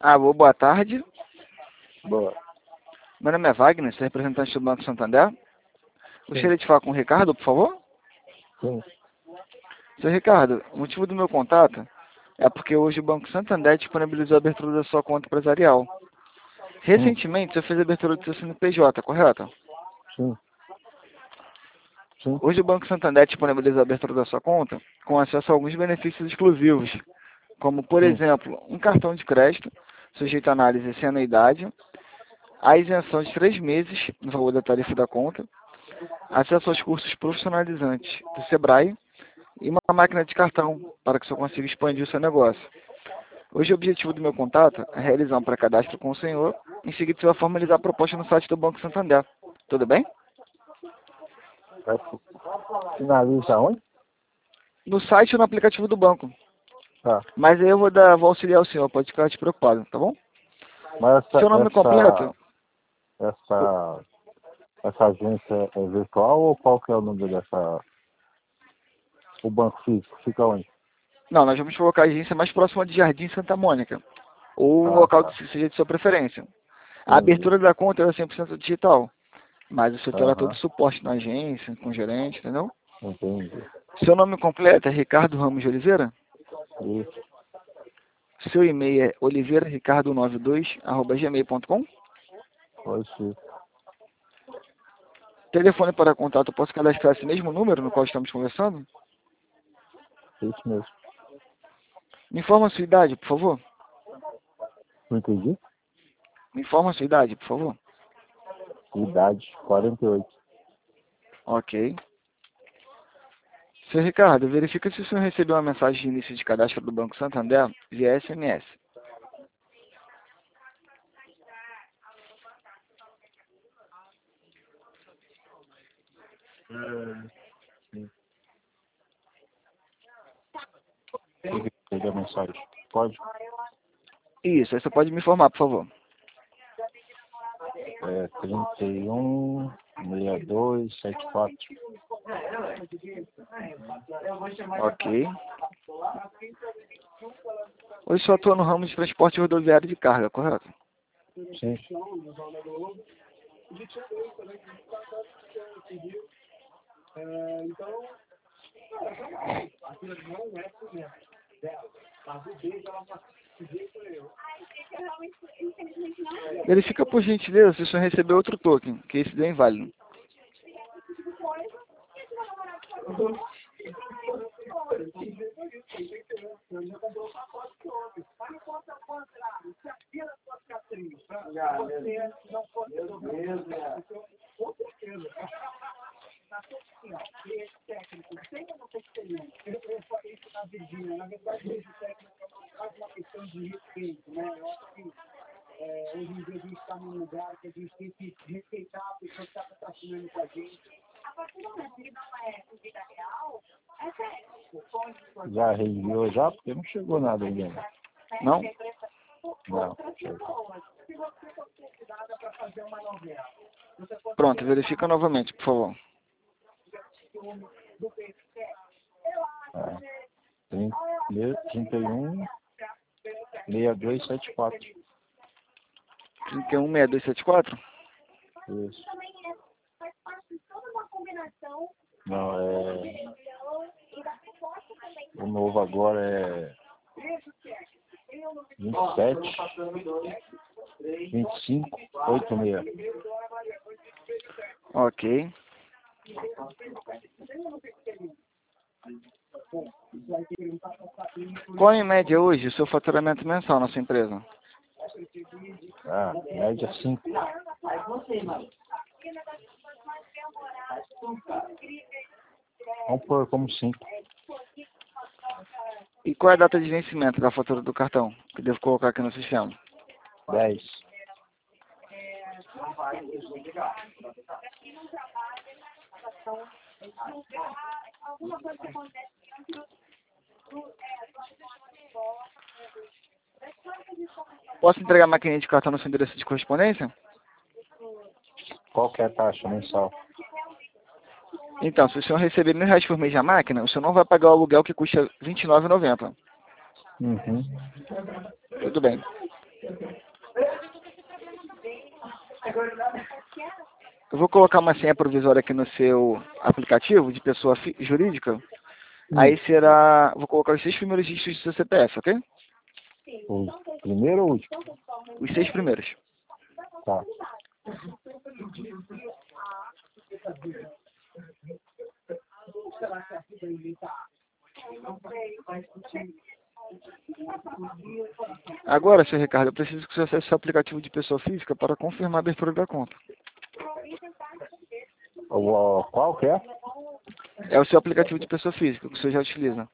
Alô, boa tarde. Boa. Meu nome é Wagner, sou representante do Banco Santander. Gostaria de falar com o Ricardo, por favor? Sim. Seu Ricardo, o motivo do meu contato é porque hoje o Banco Santander disponibilizou a abertura da sua conta empresarial. Recentemente, você fez a abertura do seu CNPJ, correto? Sim. Sim. Hoje o Banco Santander disponibiliza a abertura da sua conta com acesso a alguns benefícios exclusivos, como, por exemplo, um cartão de crédito, sujeito a análise sem anuidade, a isenção de 3 meses no valor da tarifa da conta, acesso aos cursos profissionalizantes do Sebrae e uma máquina de cartão para que você consiga expandir o seu negócio. Hoje o objetivo do meu contato é realizar um pré-cadastro com o senhor, em seguida você vai formalizar a proposta no site do Banco Santander. Tudo bem? Finaliza onde? No site ou no aplicativo do banco. Tá. Mas aí eu vou auxiliar o senhor, pode ficar despreocupado, tá bom? Mas Seu nome completo? essa agência é virtual ou qual que é o número dessa... O banco físico fica onde? Não, nós vamos colocar a agência mais próxima de Jardim Santa Mônica. Ou um local que seja de sua preferência. A abertura da conta é 100% digital. Mas o senhor terá todo o suporte na agência, com o gerente, entendeu? Entendi. Seu nome completo é Ricardo Ramos de Oliveira? Isso. Seu e-mail é oliveiraricardo92@gmail.com? Pode ser. Telefone para contato, eu posso cadastrar esse mesmo número no qual estamos conversando? Isso mesmo. Me informa a sua idade, por favor. Não entendi? Me informa a sua idade, por favor. Idade, 48. Ok. Seu Ricardo, verifica se o senhor recebeu uma mensagem de início de cadastro do Banco Santander via SMS. Sim. Peguei a mensagem. Pode? Isso, aí você pode me informar, por favor. 31 62 74. Ok. Hoje só atua no ramo de transporte rodoviário de carga, correto? Sim. Verifica por gentileza se o senhor recebeu outro token, que esse deu inválido. Já reenviou já? Porque não chegou nada ainda. Não? Não. Pronto, verifica novamente, por favor. 31 6274. 316274? Isso. Não, o novo agora é 27 25 86. Ok. Qual em média hoje o seu faturamento mensal na sua empresa? Média 5. Vamos pôr como 5. E qual é a data de vencimento da fatura do cartão? Que eu devo colocar aqui no sistema. 10. Posso entregar a maquininha de cartão no seu endereço de correspondência? Qual que é a taxa mensal? Então, se o senhor receber R$ 1.000 por mês da máquina, o senhor não vai pagar o aluguel que custa R$ 29,90. Uhum. Tudo bem. Eu vou colocar uma senha provisória aqui no seu aplicativo de pessoa jurídica. Aí será... Vou colocar os 6 primeiros dígitos do seu CPF, ok? O primeiro ou o último? Os 6 primeiros. Tá. Agora, senhor Ricardo, eu preciso que você acesse o seu aplicativo de pessoa física para confirmar a abertura da conta. Qual que é? É o seu aplicativo de pessoa física, que o senhor já utiliza.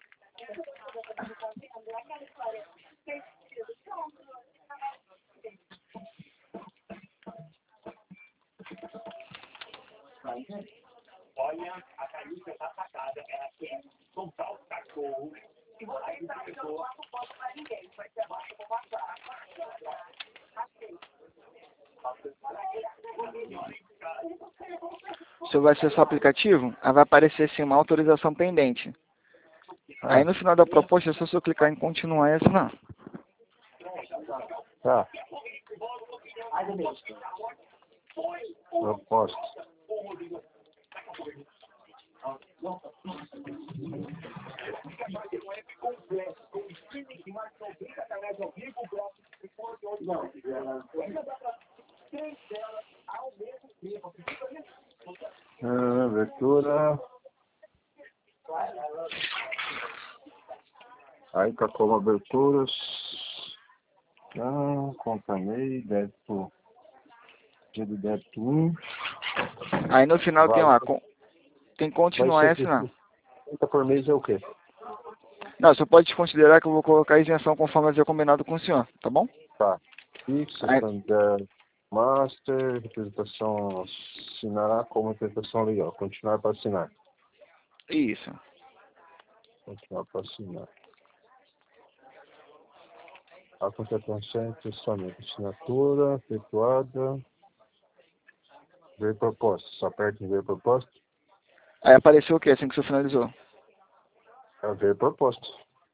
Olha, a Caísa tá sacada, ela quer comprar o cachorro e vai dar a pessoa, não pode pra ninguém, vai ser abaixo do passar. O senhor vai acessar o aplicativo, aí vai aparecer assim uma autorização pendente. Aí no final da proposta é só o senhor clicar em continuar e assinar. Tá. Proposta. Abertura. Aí tá como aberturas. Acompanhei, débito. Dia do débito 1. Aí no final tem lá, tem continuar e Vai ser assinar. 30 por mês é o quê? Não, só pode desconsiderar que eu vou colocar a isenção conforme havia combinado com o senhor, tá bom? Tá. Fixa, Aí, standard, master, representação assinará como representação legal. Continuar para assinar. isso. Continuar para assinar. A contratação e somente assinatura, efetuada. Ver proposta. Só aperta em ver proposta. Aí apareceu o que assim que o senhor finalizou? É ver proposta.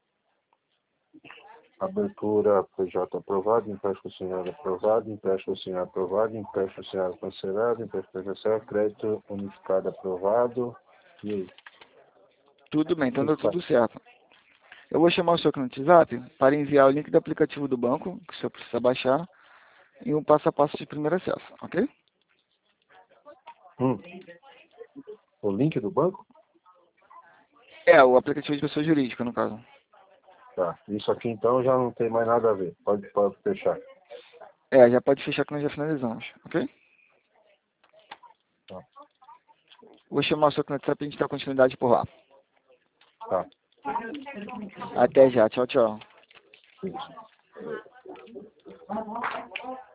Abertura PJ aprovado, empréstimo assinado aprovado, empréstimo assinado aprovado, empréstimo assinado cancelado, empréstimo cancelado, crédito unificado aprovado. E aí? Tudo bem, então deu tudo certo. Eu vou chamar o senhor aqui no WhatsApp para enviar o link do aplicativo do banco, que o senhor precisa baixar, e um passo a passo de primeiro acesso, ok? O link do banco? É, o aplicativo de pessoa jurídica, no caso. Tá. Isso aqui então já não tem mais nada a ver. Pode fechar. É, já pode fechar que nós já finalizamos, ok? Tá. Vou chamar o senhor aqui no WhatsApp e a gente dá continuidade por lá. Tá. Até já, tchau, tchau. Isso.